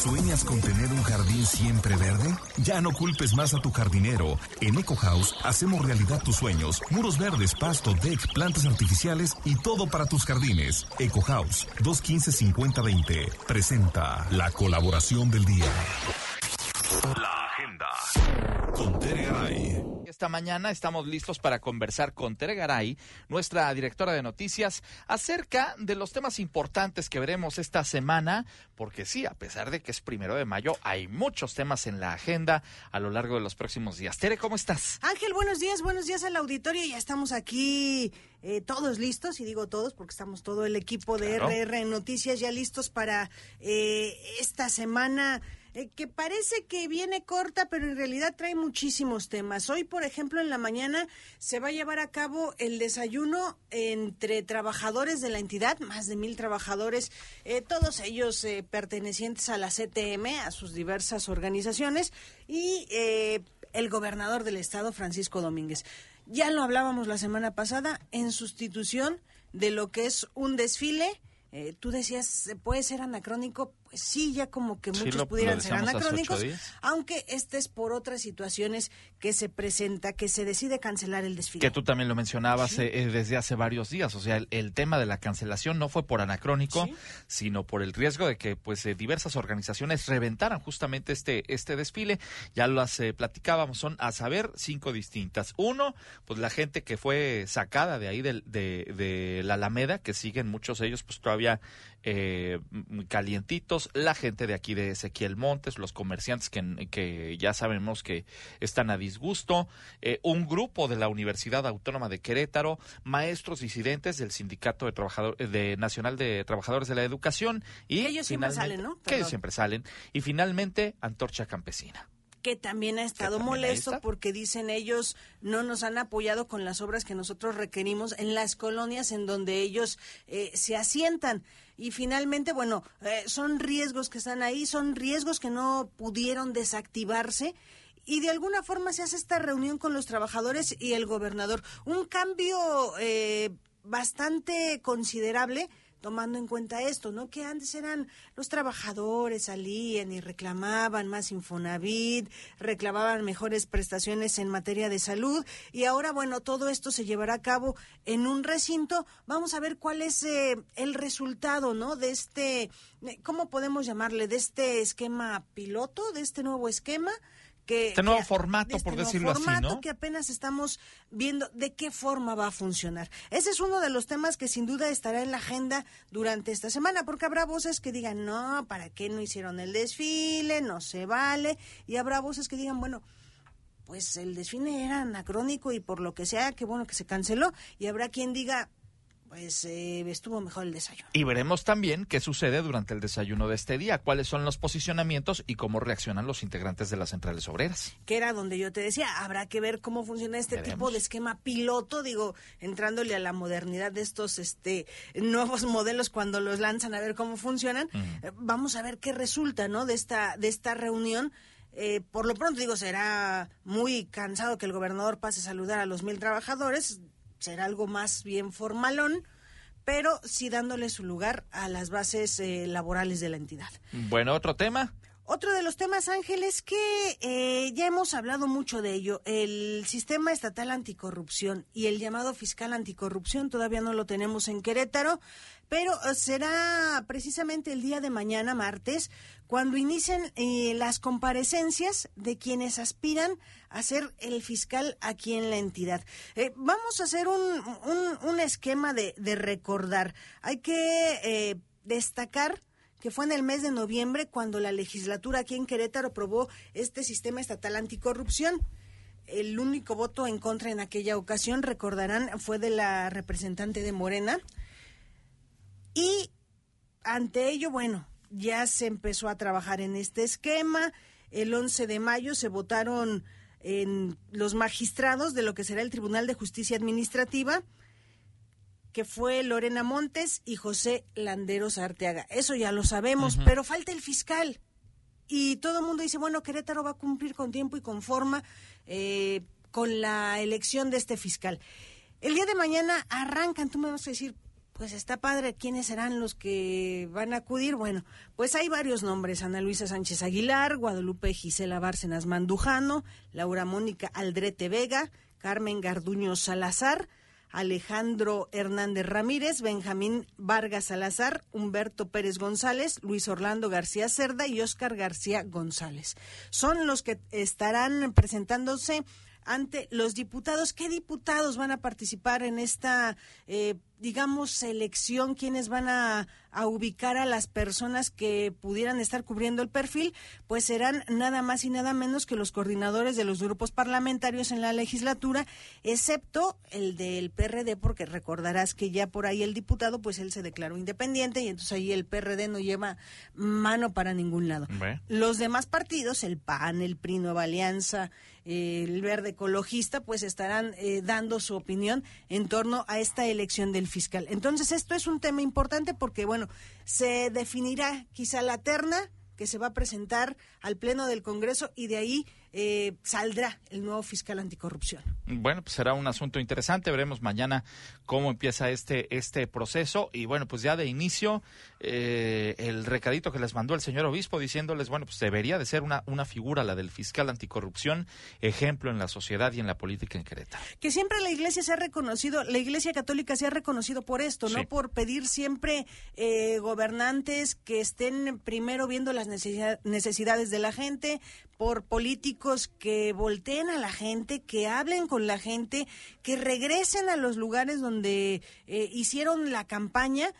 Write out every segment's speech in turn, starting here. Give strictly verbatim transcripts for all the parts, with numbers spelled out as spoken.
¿Sueñas con tener un jardín siempre verde? Ya no culpes más a tu jardinero. En Eco House hacemos realidad tus sueños. Muros verdes, pasto, deck, plantas artificiales y todo para tus jardines. Eco House, dos uno cinco, cinco cero dos cero. Presenta la colaboración del día. La agenda con Tere Garay. Esta mañana estamos listos para conversar con Tere Garay, nuestra directora de noticias, acerca de los temas importantes que veremos esta semana, porque sí, a pesar de que es primero de mayo, hay muchos temas en la agenda a lo largo de los próximos días. Tere, ¿cómo estás? Ángel, buenos días, buenos días al auditorio. Ya estamos aquí eh, todos listos, y digo todos porque estamos todo el equipo de claro. R R Noticias ya listos para eh, esta semana. Eh, que parece que viene corta, pero en realidad trae muchísimos temas. Hoy, por ejemplo, en la mañana se va a llevar a cabo el desayuno entre trabajadores de la entidad, más de mil trabajadores, eh, todos ellos eh, pertenecientes a la C T M, a sus diversas organizaciones, y eh, el gobernador del estado, Francisco Domínguez. Ya lo hablábamos la semana pasada, en sustitución de lo que es un desfile. Eh, tú decías, ¿puede ser anacrónico? Pues sí, ya como que muchos sí, lo, pudieran lo ser anacrónicos, aunque este es por otras situaciones que se presenta, que se decide cancelar el desfile. Que tú también lo mencionabas sí. eh, desde hace varios días, o sea, el, el tema de la cancelación no fue por anacrónico, sí. sino por el riesgo de que pues eh, diversas organizaciones reventaran justamente este este desfile. Ya las eh, platicábamos, son a saber cinco distintas. Uno, pues la gente que fue sacada de ahí de, de, de la Alameda, que siguen muchos de ellos pues todavía eh, calientitos. La gente de aquí de Ezequiel Montes, los comerciantes que, que ya sabemos que están a disgusto, eh, un grupo de la Universidad Autónoma de Querétaro, maestros disidentes del Sindicato de Trabajadores de Nacional de Trabajadores de la Educación y ellos siempre salen, ¿no? Que ellos siempre salen y finalmente Antorcha Campesina, que también ha estado también molesto porque dicen ellos no nos han apoyado con las obras que nosotros requerimos en las colonias en donde ellos eh, se asientan. Y finalmente, bueno, eh, son riesgos que están ahí, son riesgos que no pudieron desactivarse. Y de alguna forma se hace esta reunión con los trabajadores y el gobernador. Un cambio eh, bastante considerable, tomando en cuenta esto, ¿no? Que antes eran los trabajadores, salían y reclamaban más Infonavit, reclamaban mejores prestaciones en materia de salud, y ahora, bueno, todo esto se llevará a cabo en un recinto. Vamos a ver cuál es eh, el resultado, ¿no? De este, ¿cómo podemos llamarle? De este esquema piloto, de este nuevo esquema. Que, este nuevo que, formato, este por nuevo decirlo formato así, ¿no? Que apenas estamos viendo de qué forma va a funcionar. Ese es uno de los temas que sin duda estará en la agenda durante esta semana, porque habrá voces que digan, no, ¿para qué no hicieron el desfile? No se vale. Y habrá voces que digan, bueno, pues el desfile era anacrónico y por lo que sea, qué bueno que se canceló. Y habrá quien diga, pues eh, estuvo mejor el desayuno. Y veremos también qué sucede durante el desayuno de este día, cuáles son los posicionamientos y cómo reaccionan los integrantes de las centrales obreras. Que era donde yo te decía, habrá que ver cómo funciona este veremos. tipo de esquema piloto, digo, entrándole a la modernidad de estos este nuevos modelos cuando los lanzan, a ver cómo funcionan. Uh-huh. Eh, vamos a ver qué resulta, ¿no? De esta, de esta reunión. Eh, por lo pronto, digo, será muy cansado que el gobernador pase a saludar a los mil trabajadores. Será algo más bien formalón, pero sí dándole su lugar a las bases eh, laborales de la entidad. Bueno, ¿otro tema? Otro de los temas, Ángel, es que eh, ya hemos hablado mucho de ello. El sistema estatal anticorrupción y el llamado fiscal anticorrupción todavía no lo tenemos en Querétaro, pero eh, será precisamente el día de mañana, martes, cuando inicien eh, las comparecencias de quienes aspiran a ser el fiscal aquí en la entidad. Eh, vamos a hacer un, un, un esquema de, de recordar. Hay que eh, destacar que fue en el mes de noviembre cuando la legislatura aquí en Querétaro aprobó este sistema estatal anticorrupción. El único voto en contra en aquella ocasión, recordarán, fue de la representante de Morena. Y ante ello, bueno, ya se empezó a trabajar en este esquema. El once de mayo se votaron en los magistrados de lo que será el Tribunal de Justicia Administrativa, que fue Lorena Montes y José Landeros Arteaga. Eso ya lo sabemos, uh-huh. pero falta el fiscal. Y todo el mundo dice, bueno, Querétaro va a cumplir con tiempo y con forma eh, con la elección de este fiscal. El día de mañana arrancan, tú me vas a decir, pues está padre, ¿quiénes serán los que van a acudir? Bueno, pues hay varios nombres: Ana Luisa Sánchez Aguilar, Guadalupe Gisela Bárcenas Mandujano, Laura Mónica Aldrete Vega, Carmen Garduño Salazar, Alejandro Hernández Ramírez, Benjamín Vargas Salazar, Humberto Pérez González, Luis Orlando García Cerda y Óscar García González. Son los que estarán presentándose ante los diputados. ¿Qué diputados van a participar en esta, eh, digamos, selección? ¿Quiénes van a, a ubicar a las personas que pudieran estar cubriendo el perfil? Pues serán nada más y nada menos que los coordinadores de los grupos parlamentarios en la legislatura, excepto el del P R D, porque recordarás que ya por ahí el diputado, pues él se declaró independiente y entonces ahí el P R D no lleva mano para ningún lado. ¿Ve? Los demás partidos, el P A N, el P R I, Nueva Alianza, eh, el Verde Ecologista, pues estarán eh, dando su opinión en torno a esta elección del fiscal. Entonces esto es un tema importante porque, bueno, se definirá quizá la terna que se va a presentar al Pleno del Congreso y de ahí eh, saldrá el nuevo fiscal anticorrupción. Bueno, pues será un asunto interesante. Veremos mañana cómo empieza este este proceso. Y bueno, pues ya de inicio, eh, el recadito que les mandó el señor obispo diciéndoles, bueno, pues debería de ser una, una figura, la del fiscal anticorrupción, ejemplo en la sociedad y en la política en Querétaro. Que siempre la Iglesia se ha reconocido, la Iglesia Católica se ha reconocido por esto, sí. ¿no? Por pedir siempre eh, gobernantes que estén primero viendo las necesidad, necesidades de la gente, por políticos que volteen a la gente, que hablen con la gente, que regresen a los lugares donde eh, hicieron la campaña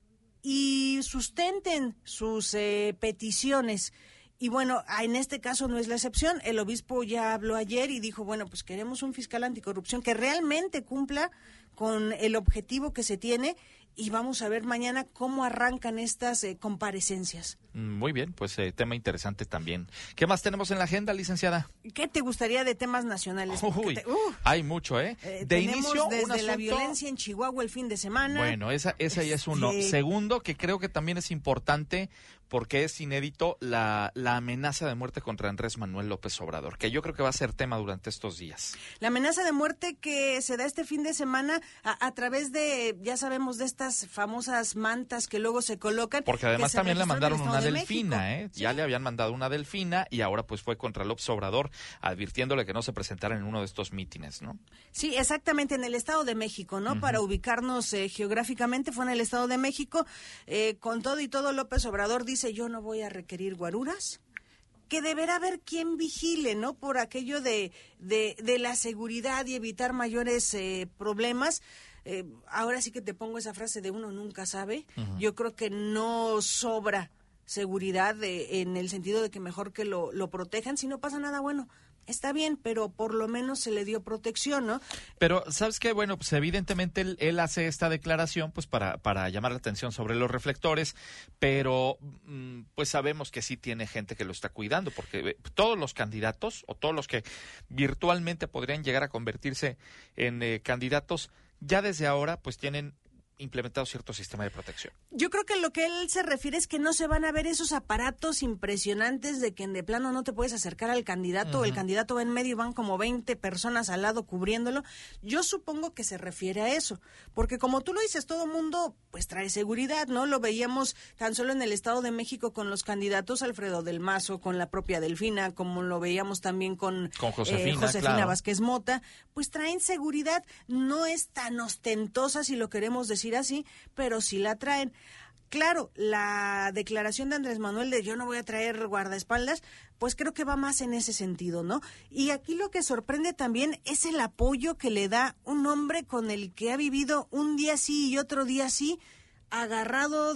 y sustenten sus eh, peticiones. Y bueno, en este caso no es la excepción. El obispo ya habló ayer y dijo, bueno, pues queremos un fiscal anticorrupción que realmente cumpla con el objetivo que se tiene y vamos a ver mañana cómo arrancan estas eh, comparecencias. Muy bien, pues eh, tema interesante también. ¿Qué más tenemos en la agenda, licenciada? ¿Qué te gustaría de temas nacionales? Uy, te, uh, hay mucho, ¿eh? eh de tenemos inicio, desde un asunto... la violencia en Chihuahua el fin de semana. Bueno, esa, esa ya es uno. Este... Segundo, que creo que también es importante porque es inédito, la, la amenaza de muerte contra Andrés Manuel López Obrador, que yo creo que va a ser tema durante estos días. La amenaza de muerte que se da este fin de semana a, a través de, ya sabemos, de estas famosas mantas que luego se colocan. Porque además también le mandaron una de delfina, ¿eh? ¿Sí? Ya le habían mandado una delfina y ahora pues fue contra López Obrador, advirtiéndole que no se presentara en uno de estos mítines, ¿no? Sí, exactamente, en el Estado de México, ¿no? Uh-huh. Para ubicarnos eh, geográficamente, fue en el Estado de México. Eh, con todo y todo, López Obrador dice, yo no voy a requerir guaruras, que deberá haber quien vigile, ¿no? Por aquello de, de, de la seguridad y evitar mayores eh, problemas. Eh, ahora sí que te pongo esa frase de uno nunca sabe. Uh-huh. Yo creo que no sobra seguridad de, en el sentido de que mejor que lo, lo protejan. Si no pasa nada, bueno, está bien, pero por lo menos se le dio protección, ¿no? Pero, ¿sabes qué? Bueno, pues evidentemente él, él hace esta declaración pues para, para llamar la atención sobre los reflectores, pero pues sabemos que sí tiene gente que lo está cuidando, porque todos los candidatos o todos los que virtualmente podrían llegar a convertirse en eh, candidatos, ya desde ahora pues tienen implementado cierto sistema de protección. Yo creo que lo que él se refiere es que no se van a ver esos aparatos impresionantes de que de plano no te puedes acercar al candidato, uh-huh. El candidato va en medio y van como veinte personas al lado cubriéndolo. Yo supongo que se refiere a eso, porque como tú lo dices, todo mundo pues trae seguridad, ¿no? Lo veíamos tan solo en el Estado de México con los candidatos Alfredo del Mazo, con la propia Delfina, como lo veíamos también con, con Josefina, eh, Josefina claro. Vázquez Mota, pues traen seguridad, no es tan ostentosa si lo queremos decir así, pero sí la traen. Claro, la declaración de Andrés Manuel de yo no voy a traer guardaespaldas, pues creo que va más en ese sentido, ¿no? Y aquí lo que sorprende también es el apoyo que le da un hombre con el que ha vivido un día sí y otro día sí, agarrado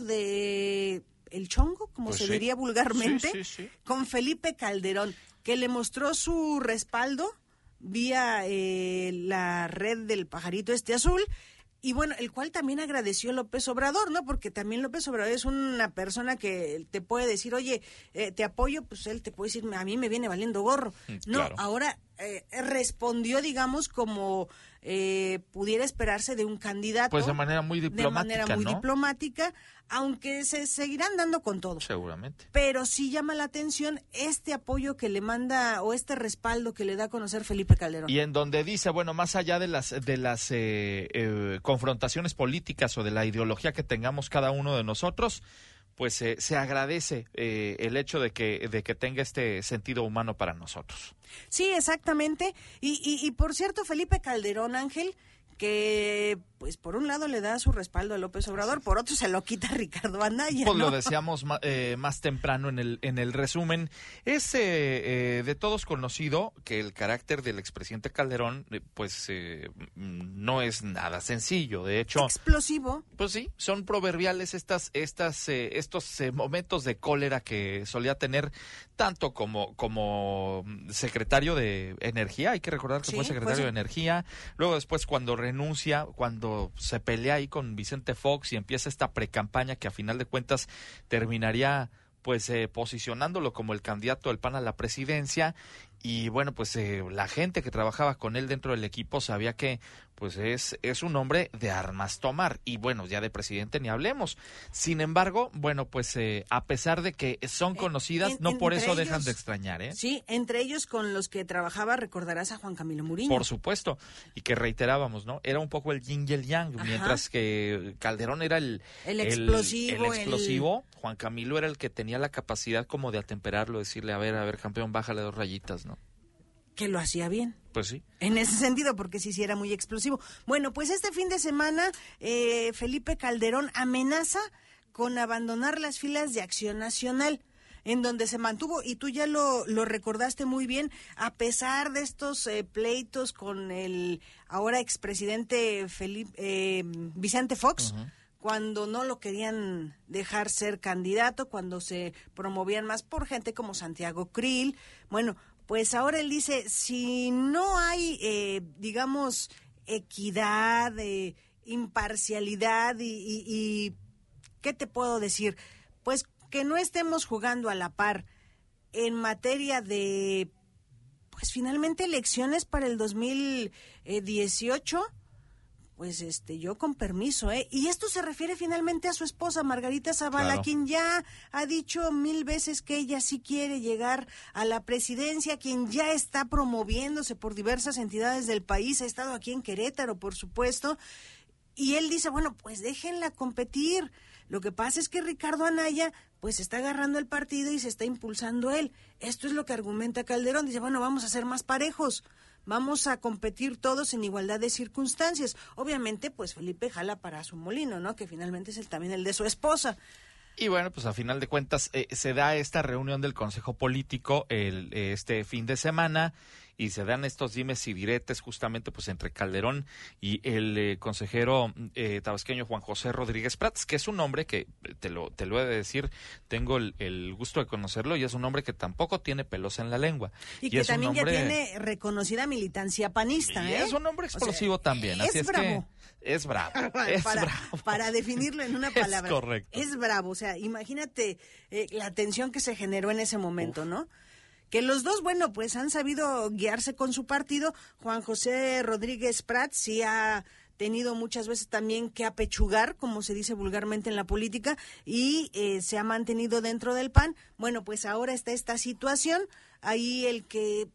de el chongo, como pues se sí. diría vulgarmente, sí, sí, sí. con Felipe Calderón, que le mostró su respaldo vía eh, la red del pajarito este azul. Y bueno, el cual también agradeció López Obrador, ¿no? Porque también López Obrador es una persona que te puede decir, oye, eh, te apoyo, pues él te puede decir, a mí me viene valiendo gorro. No, claro. Ahora eh, respondió, digamos, como eh, pudiera esperarse de un candidato. Pues de manera muy diplomática, De manera muy ¿no? diplomática, aunque se seguirán dando con todo. Seguramente. Pero sí llama la atención este apoyo que le manda o este respaldo que le da a conocer Felipe Calderón. Y en donde dice, bueno, más allá de las de las eh, eh, confrontaciones políticas o de la ideología que tengamos cada uno de nosotros, pues eh, se agradece eh, el hecho de que de que tenga este sentido humano para nosotros. Sí, exactamente. Y, y, y por cierto, Felipe Calderón, Ángel, que pues por un lado le da su respaldo a López Obrador, por otro se lo quita a Ricardo Anaya, Pues ¿no? lo decíamos ma- eh, más temprano en el en el resumen. Es eh, eh, de todos conocido que el carácter del expresidente Calderón eh, pues eh, no es nada sencillo. De hecho, Explosivo. pues sí, son proverbiales estas estas eh, estos eh, momentos de cólera que solía tener tanto como como secretario de Energía. Hay que recordar que Sí, fue secretario pues sí. de Energía. Luego después cuando renuncia, cuando se pelea ahí con Vicente Fox y empieza esta precampaña que a final de cuentas terminaría pues eh, posicionándolo como el candidato del P A N a la presidencia. Y bueno, pues eh, la gente que trabajaba con él dentro del equipo sabía que pues es, es un hombre de armas tomar. Y bueno, ya de presidente ni hablemos. Sin embargo, bueno, pues eh, a pesar de que son conocidas, En- no por entre eso dejan ellos- de extrañar, ¿eh? Sí, entre ellos con los que trabajaba, recordarás a Juan Camilo Muriño. Por supuesto, y que reiterábamos, ¿no? Era un poco el yin y el yang, Ajá. mientras que Calderón era el... El explosivo, El, el- explosivo, Juan Camilo era el que tenía la capacidad como de atemperarlo, decirle, a ver, a ver, campeón, bájale dos rayitas, ¿no? Que lo hacía bien. Pues sí. En ese sentido, porque sí, sí era muy explosivo. Bueno, pues este fin de semana, eh, Felipe Calderón amenaza con abandonar las filas de Acción Nacional, en donde se mantuvo, y tú ya lo, lo recordaste muy bien, a pesar de estos eh, pleitos con el ahora expresidente Felipe, eh, Vicente Fox, uh-huh. cuando no lo querían dejar ser candidato, cuando se promovían más por gente como Santiago Krill. Bueno, pues ahora él dice, si no hay, eh, digamos, equidad, eh, imparcialidad y, y, y, ¿qué te puedo decir? Pues que no estemos jugando a la par en materia de, pues finalmente elecciones para el dos mil dieciocho, pues este, yo con permiso, ¿eh? Y esto se refiere finalmente a su esposa, Margarita Zavala, claro. quien ya ha dicho mil veces que ella sí quiere llegar a la presidencia, quien ya está promoviéndose por diversas entidades del país, ha estado aquí en Querétaro, por supuesto, y él dice, bueno, pues déjenla competir. Lo que pasa es que Ricardo Anaya, pues está agarrando el partido y se está impulsando él. Esto es lo que argumenta Calderón, dice, bueno, vamos a ser más parejos. Vamos a competir todos en igualdad de circunstancias. Obviamente, pues Felipe jala para su molino, ¿no? Que finalmente es el, también el de su esposa. Y bueno, pues a final de cuentas eh, se da esta reunión del Consejo Político el, este fin de semana y se dan estos dimes y diretes justamente pues entre Calderón y el eh, consejero eh, tabasqueño Juan José Rodríguez Prats, que es un hombre que, te lo, te lo he de decir, tengo el, el gusto de conocerlo y es un hombre que tampoco tiene pelos en la lengua. Y, y que es también un hombre, ya tiene reconocida militancia panista, y ¿eh? es un hombre explosivo, o sea, también, es así es bravo. que es bravo. Es para, bravo. Para definirlo en una palabra. Es correcto. Es bravo, o sea, imagínate eh, la tensión que se generó en ese momento, Uf. ¿no? Que los dos, bueno, pues han sabido guiarse con su partido. Juan José Rodríguez Prats sí ha tenido muchas veces también que apechugar, como se dice vulgarmente en la política, y eh, se ha mantenido dentro del P A N. Bueno, pues ahora está esta situación. Ahí el que,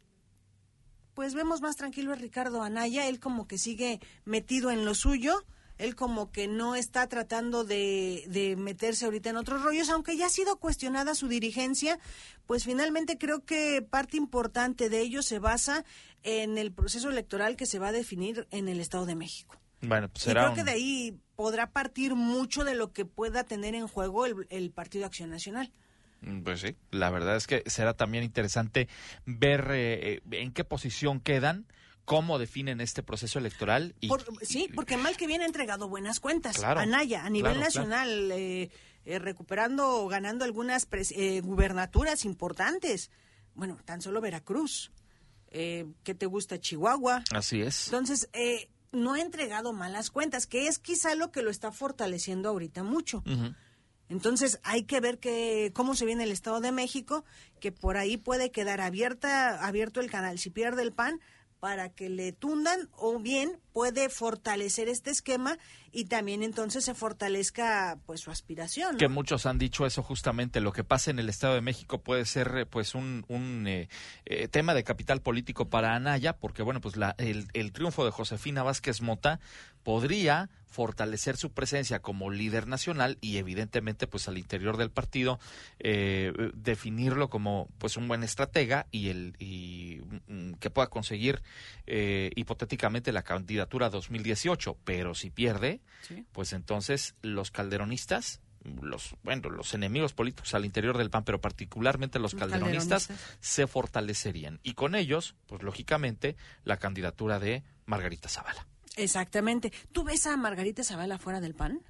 pues vemos más tranquilo es Ricardo Anaya, él como que sigue metido en lo suyo. Él como que no está tratando de, de meterse ahorita en otros rollos, aunque ya ha sido cuestionada su dirigencia, pues finalmente creo que parte importante de ello se basa en el proceso electoral que se va a definir en el Estado de México. Bueno, pues será y creo un... que de ahí podrá partir mucho de lo que pueda tener en juego el, el Partido Acción Nacional. Pues sí, la verdad es que será también interesante ver eh, en qué posición quedan, cómo definen este proceso electoral. Y, Por, sí, porque mal que bien ha entregado buenas cuentas. Claro, Anaya, a nivel claro, nacional, claro. eh, eh, recuperando o ganando algunas pres, eh, gubernaturas importantes. Bueno, tan solo Veracruz. Eh, ¿Qué te gusta? Chihuahua. Así es. Entonces, eh, no ha entregado malas cuentas, que es quizá lo que lo está fortaleciendo ahorita mucho. Uh-huh. Entonces hay que ver que, cómo se viene el Estado de México, que por ahí puede quedar abierta, abierto el canal si pierde el P A N para que le tundan, o bien puede fortalecer este esquema y también entonces se fortalezca pues su aspiración, ¿no? Que muchos han dicho eso justamente, lo que pasa en el Estado de México puede ser pues un, un eh, eh, tema de capital político para Anaya, porque bueno, pues la, el, el triunfo de Josefina Vázquez Mota podría fortalecer su presencia como líder nacional y evidentemente pues al interior del partido eh, definirlo como pues un buen estratega y el y mm, que pueda conseguir eh, hipotéticamente la candidatura dos mil dieciocho, pero si pierde, ¿sí? Pues entonces los calderonistas, los bueno los enemigos políticos al interior del P A N, pero particularmente los calderonistas, calderonistas se fortalecerían y con ellos pues lógicamente la candidatura de Margarita Zavala. Exactamente. ¿Tú ves a Margarita Zavala fuera del P A N?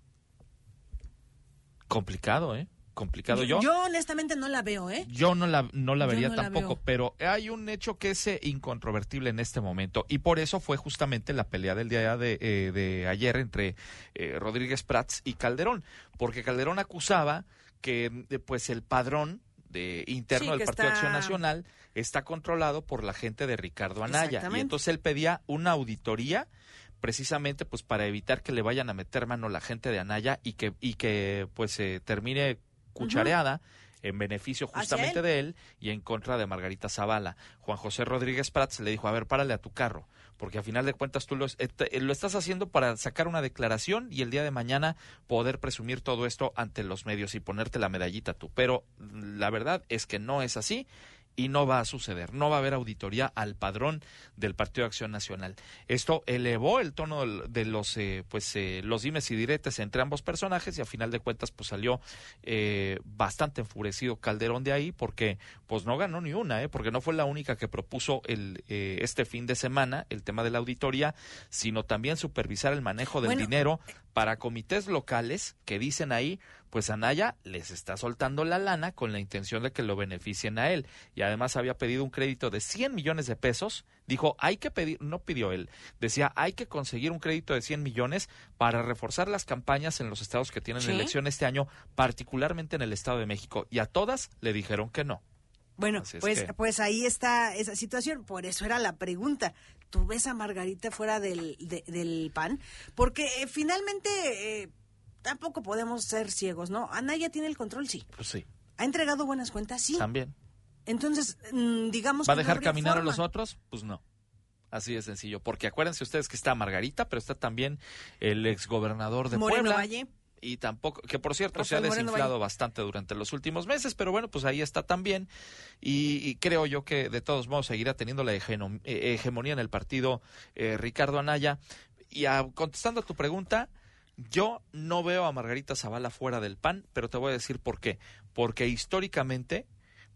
Complicado, ¿eh? Complicado. Yo, yo yo honestamente no la veo, ¿eh? Yo no la no la vería no la tampoco, veo. Pero hay un hecho que es eh, incontrovertible en este momento y por eso fue justamente la pelea del día de, eh, de ayer entre eh, Rodríguez Prats y Calderón, porque Calderón acusaba que eh, pues el padrón de interno sí, del Partido está... Acción Nacional está controlado por la gente de Ricardo Anaya y entonces él pedía una auditoría precisamente pues para evitar que le vayan a meter mano la gente de Anaya y que y que pues se eh, termine cuchareada uh-huh. en beneficio justamente él. de él y en contra de Margarita Zavala. Juan José Rodríguez Prats le dijo, a ver, párale a tu carro, porque a final de cuentas tú lo, eh, lo estás haciendo para sacar una declaración y el día de mañana poder presumir todo esto ante los medios y ponerte la medallita tú. Pero la verdad es que no es así. Y no va a suceder, no va a haber auditoría al padrón del Partido de Acción Nacional. Esto elevó el tono de los eh, pues eh, los dimes y diretes entre ambos personajes y a final de cuentas pues salió eh, bastante enfurecido Calderón de ahí porque pues no ganó ni una, eh, porque no fue la única que propuso el eh, este fin de semana el tema de la auditoría, sino también supervisar el manejo del bueno, dinero para comités locales que dicen ahí pues Anaya les está soltando la lana con la intención de que lo beneficien a él. Y además había pedido un crédito de cien millones de pesos. Dijo, hay que pedir, no pidió él, decía, hay que conseguir un crédito de cien millones para reforzar las campañas en los estados que tienen ¿sí? elección este año, particularmente en el Estado de México. Y a todas le dijeron que no. Bueno, pues, que... pues ahí está esa situación. Por eso era la pregunta. ¿Tú ves a Margarita fuera del, de, del P A N? Porque eh, finalmente... Eh, tampoco podemos ser ciegos, ¿no? Anaya tiene el control, sí. Pues sí. ¿Ha entregado buenas cuentas? Sí. También. Entonces, mmm, digamos ¿Va a que dejar no caminar forma. a los otros? Pues no. Así de sencillo. Porque acuérdense ustedes que está Margarita, pero está también el exgobernador de Moreno Puebla. Valle. Y tampoco, que por cierto Rafael se ha desinflado Moreno Valle. bastante durante los últimos meses, pero bueno, pues ahí está también. Y, y creo yo que de todos modos seguirá teniendo la hegeno, eh, hegemonía en el partido eh, Ricardo Anaya. Y a, contestando a tu pregunta... Yo no veo a Margarita Zavala fuera del P A N, pero te voy a decir por qué. Porque históricamente,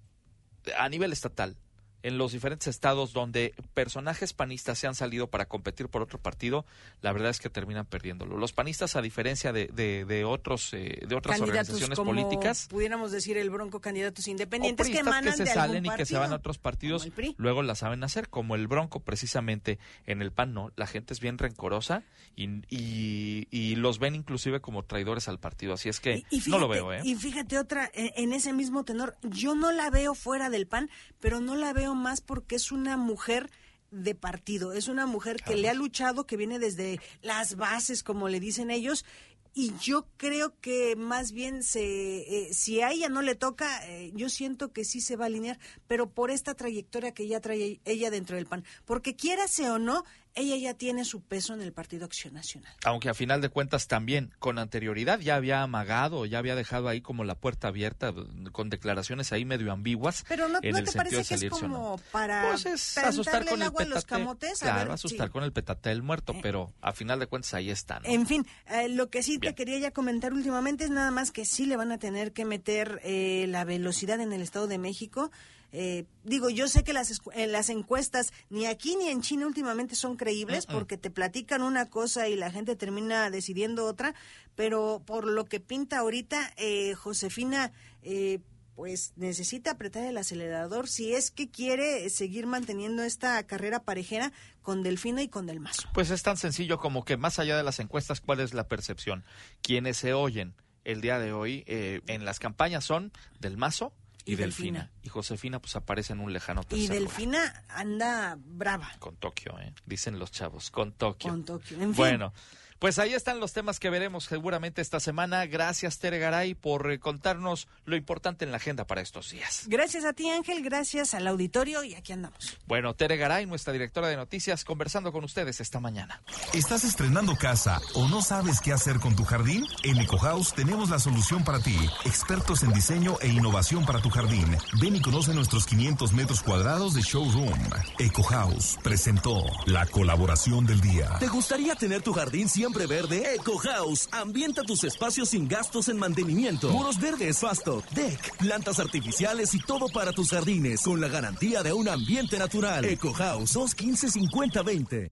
a nivel estatal, en los diferentes estados donde personajes panistas se han salido para competir por otro partido, la verdad es que terminan perdiéndolo. Los panistas, a diferencia de, de, de otros eh, de otras candidatos organizaciones como, políticas, pudiéramos decir el Bronco, candidatos independientes que emanan que se de salen algún y partido, que se van a otros partidos, luego la saben hacer, como el Bronco precisamente. En el P A N no, la gente es bien rencorosa y, y, y los ven inclusive como traidores al partido, así es que y, y fíjate, no lo veo. ¿eh? Y fíjate otra, en, en ese mismo tenor, yo no la veo fuera del P A N, pero no la veo más porque es una mujer de partido, es una mujer que claro. le ha luchado, que viene desde las bases, como le dicen ellos, y yo creo que más bien se eh, si a ella no le toca, eh, yo siento que sí se va a alinear, pero por esta trayectoria que ya trae ella dentro del P A N, porque quiérase o no, ella ya tiene su peso en el Partido Acción Nacional. Aunque a final de cuentas también, con anterioridad ya había amagado, ya había dejado ahí como la puerta abierta, con declaraciones ahí medio ambiguas. Pero no, en ¿no el te parece que es como no. para pues es asustar con el, el petate, los camotes? claro, a ver, asustar sí. con el petate del muerto, eh, pero a final de cuentas ahí está, ¿no? En fin, eh, lo que sí Bien. te quería ya comentar últimamente es nada más que sí le van a tener que meter eh, la velocidad en el Estado de México. Eh, digo, yo sé que las, eh, las encuestas ni aquí ni en China últimamente son creíbles uh-uh. porque te platican una cosa y la gente termina decidiendo otra, pero por lo que pinta ahorita, eh, Josefina, eh, pues necesita apretar el acelerador si es que quiere seguir manteniendo esta carrera parejera con Delfino y con Del Mazo. Pues es tan sencillo como que más allá de las encuestas, ¿cuál es la percepción? Quienes se oyen el día de hoy eh, en las campañas son Del Mazo y, y Delfina. Delfina. Y Josefina pues aparece en un lejano tercer Y Delfina lugar. Anda brava. Con Tokio, ¿eh? Dicen los chavos, con Tokio. Con Tokio, en fin. Bueno, pues ahí están los temas que veremos seguramente esta semana. Gracias, Tere Garay, por eh, contarnos lo importante en la agenda para estos días. Gracias a ti, Ángel, gracias al auditorio y aquí andamos. Bueno, Tere Garay, nuestra directora de noticias, conversando con ustedes esta mañana. ¿Estás estrenando casa o no sabes qué hacer con tu jardín? En EcoHouse tenemos la solución para ti. Expertos en diseño e innovación para tu jardín. Ven y conoce nuestros quinientos metros cuadrados de showroom. EcoHouse presentó la colaboración del día. ¿Te gustaría tener tu jardín siempre verde? EcoHouse ambienta tus espacios sin gastos en mantenimiento. Muros verdes, pasto, deck, plantas artificiales y todo para tus jardines con la garantía de un ambiente natural. EcoHouse dos uno cinco, cincuenta veinte.